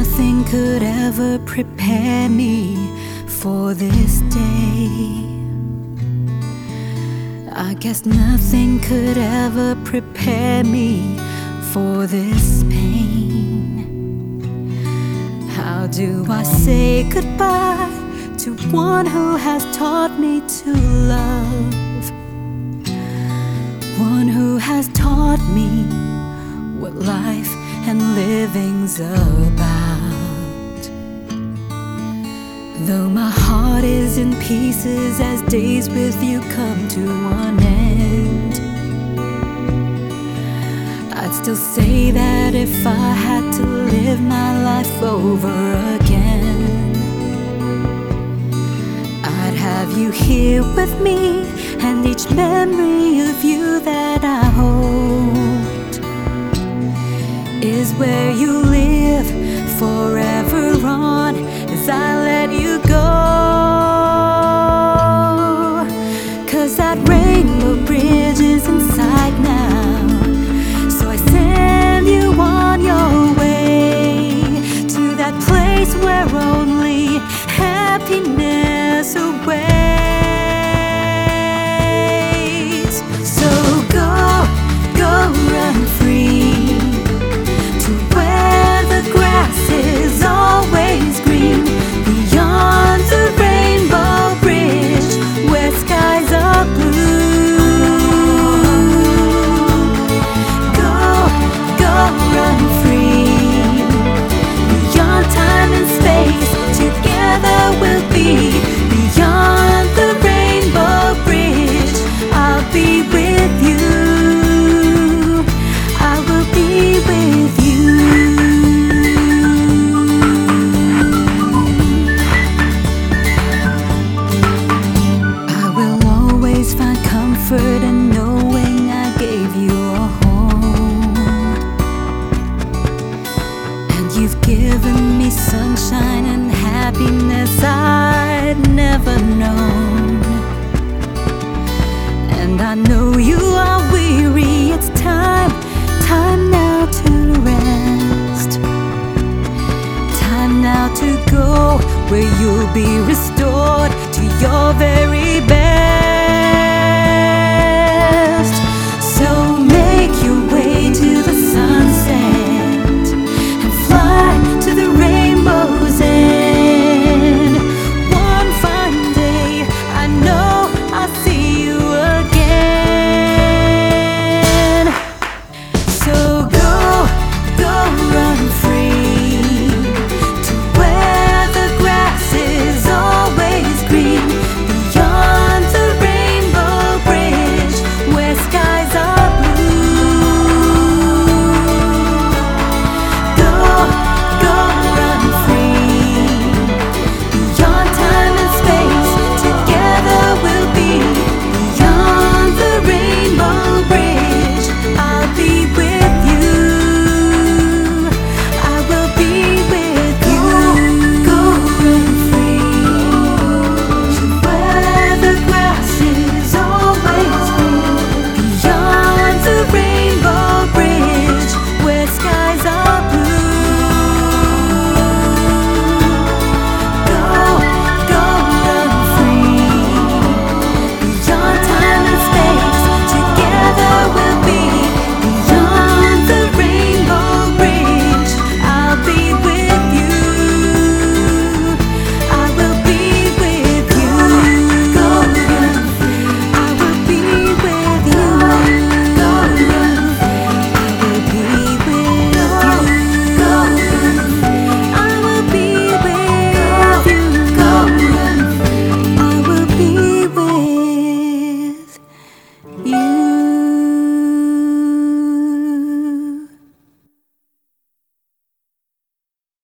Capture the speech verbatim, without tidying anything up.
nothing could ever prepare me for this day. I guess nothing could ever prepare me for this pain. How do I say goodbye to one who has taught me to love? One who has taught me what life and living's about. Though my heart is in pieces as days with you come to an end, I'd still say that if I had to live my life over again, I'd have you here with me, and each memory of you that I hold is where you live forever on as I let you go. 'Cause that rainbow bridge is inside now, so I send you on your way to that place where only happiness awaits. So go, go run free to where the grass is always green, beyond the rainbow bridge where skies are blue. Go, go run free, beyond time and space, together we'll be. Beyond the rainbow bridge, I'll be with you, I will be with you. I will always find comfort in knowing I gave you a home, and you've given me sunshine and happiness I'd never known. And I know you are weary, it's time, time now to rest. Time now to go where you'll be restored to your very